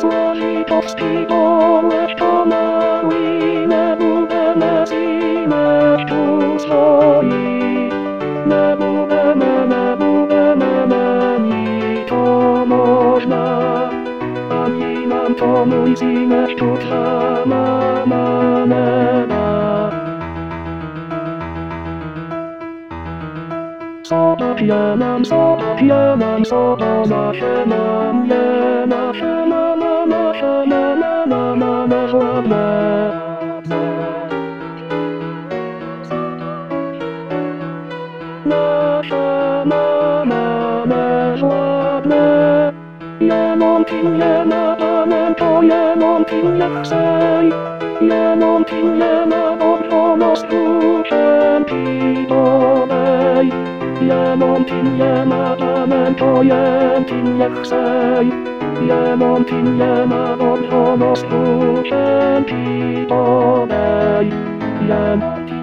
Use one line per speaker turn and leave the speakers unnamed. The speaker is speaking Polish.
Złazitowski dołek to na ruinę budę na zimę tu stoi. Na budę mi to można, ani nam to mój zimek tu trama na neba. Soda pijanam, soda zasiemam, nie nasze na żładne. Nasze na żładne. Jeną pilnie na panem, to jeną pilnie chcej. Jeną pilnie na dobrzonost kluczem pitowej. Jeną pilnie na panem, to jem pilnie chcej. Jeną pilnie na dobrzonost kluczem pitowej.